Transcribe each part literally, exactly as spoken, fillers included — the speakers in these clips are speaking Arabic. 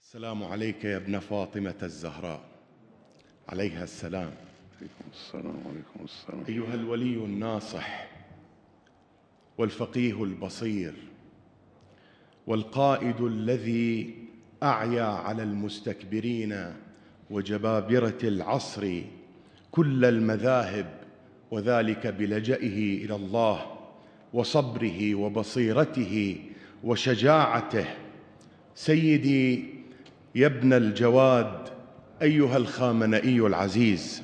السلام عليك يا ابن فاطمة الزهراء عليها السلام. عليكم السلام عليكم السلام. أيها الولي الناصح والفقيه البصير والقائد الذي أعيا على المستكبرين وجبابرة العصر كل المذاهب، وذلك بلجئه إلى الله وصبره وبصيرته وشجاعته. سيدي يا ابن الجواد أيها الخامنئي العزيز،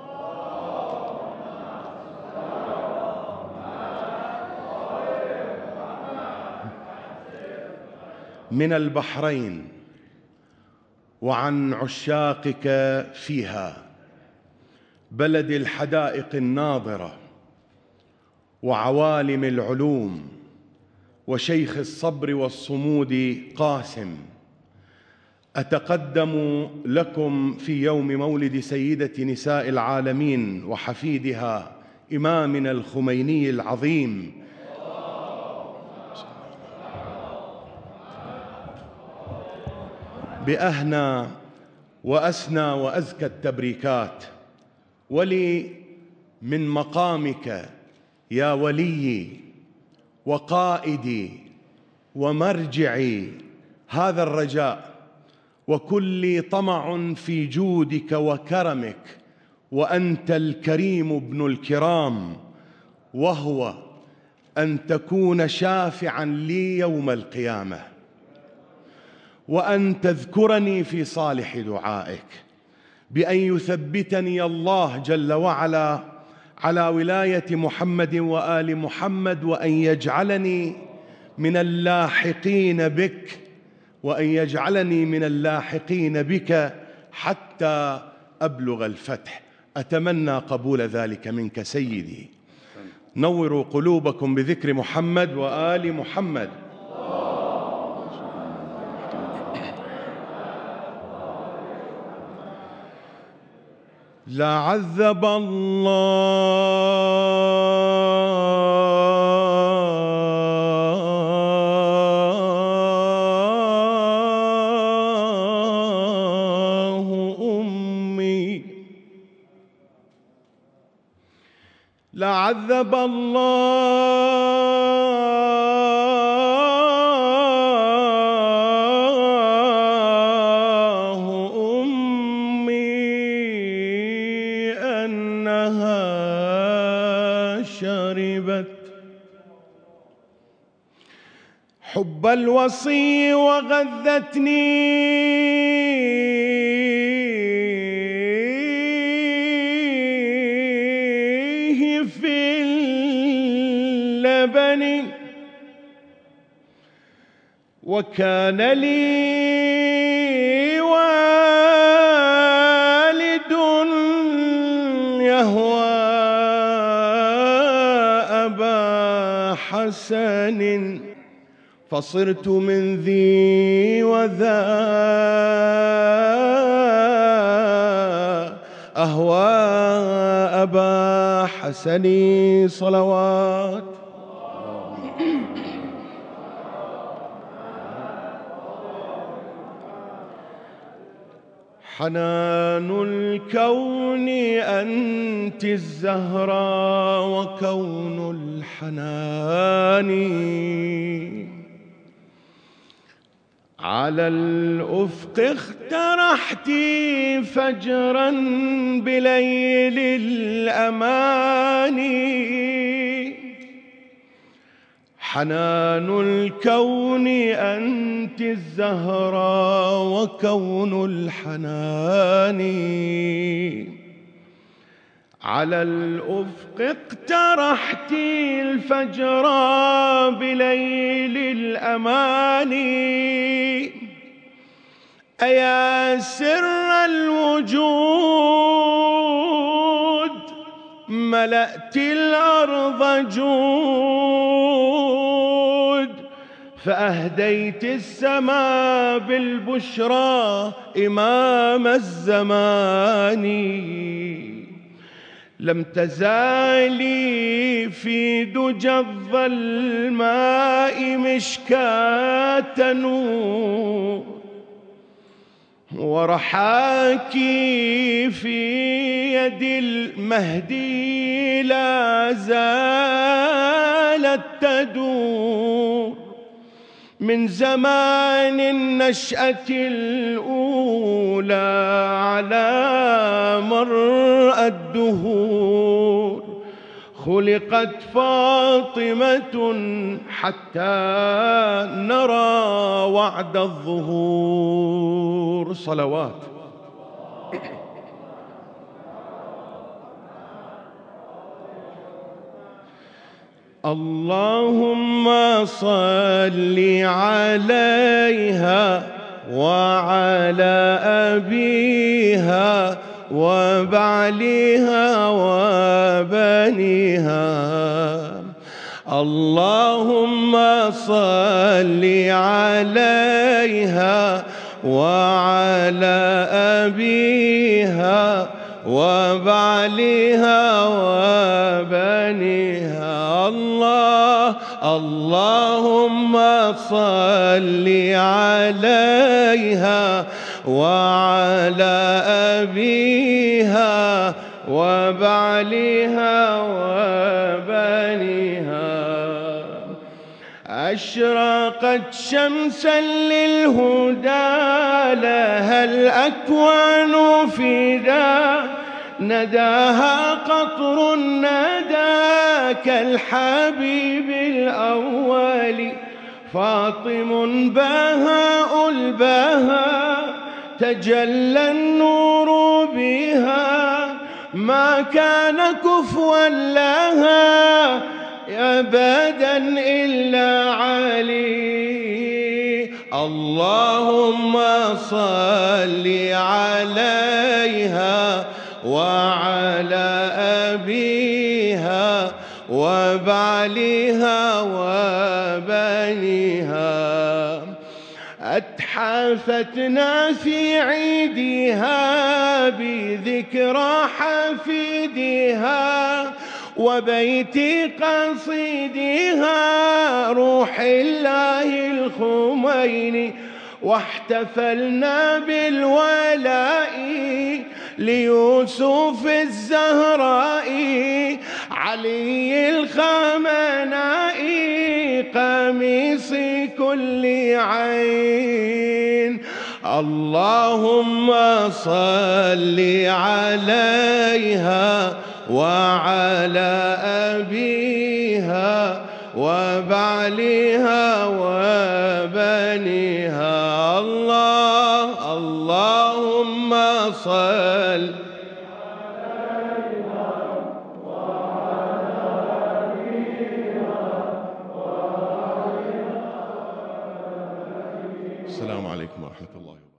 من البحرين وعن عشاقك فيها، بلد الحدائق الناضرة وعوالم العلوم وشيخ الصبر والصمود قاسم، أتقدم لكم في يوم مولد سيدة نساء العالمين وحفيدها إمامنا الخميني العظيم بأهنى وأسنى وأزكى التبريكات. ولي من مقامك يا وليي وقائدي ومرجعي هذا الرجاء، وكلي طمع في جودك وكرمك، وأنت الكريم ابن الكرام، وهو أن تكون شافعا لي يوم القيامة، وأن تذكرني في صالح دعائك، بأن يثبتني الله جل وعلا على ولاية محمد وآل محمد، وأن يجعلني من اللاحقين بك وأن يجعلني من اللاحقين بك حتى أبلغ الفتح. أتمنى قبول ذلك منك سيدي. نوروا قلوبكم بذكر محمد وآل محمد. لعذب الله أمي، لعذب حب الوصي وغذتني في اللبن، وكان لي والد يهوى أبا حسن، فصرت من ذي وذا أهوى أبا حسن صلوات. حنان الكون أنت الزهراء وكون الحنان، على الأفق اخترحت فجرا بليل الأمان. حنان الكون أنت الزهراء وكون الحنان، على الأفق اقترحت الفجر بليل الأمان. أيا سر الوجود ملأت الأرض جود، فأهديت السماء بالبشرى إمام الزمان. لم تزالي في دجى الظلماء مشكاة نور، ورحاك في يد المهدي لا زالت تدور من زمان النشأة الأولى على مرء الدهور. خلقت فاطمة حتى نرى وعد الظهور. صلوات. اللهم صل عليها وعلى أبيها وبعلها وبنيها. اللهم صل عليها وعلى أبيها وبعلها وبنيها. الله اللهم صل عليها وعلى أبيها وبعلها وبنيها. أشرقت شمسا للهدى لها الأكوان فدا نداها قطر الندى كالحبيب الأول. فاطم بهاء البهاء تجلى النور بها ما كان كفوا لها أبدا إلا علي. اللهم صل عليها وعلى أبيها وبعلها وبنيها. أتحافتنا في عيدها بذكرى حفيدها وبيت قصيدها روح الله الخميني. واحتفلنا بالولاء ليوسف الزهراء علي الخمناء قميص كل عين. اللهم صل عليها وعلى أبيها وبعلها وبنيها. الله اللهم صل السلام عليكم ورحمة الله وبركاته.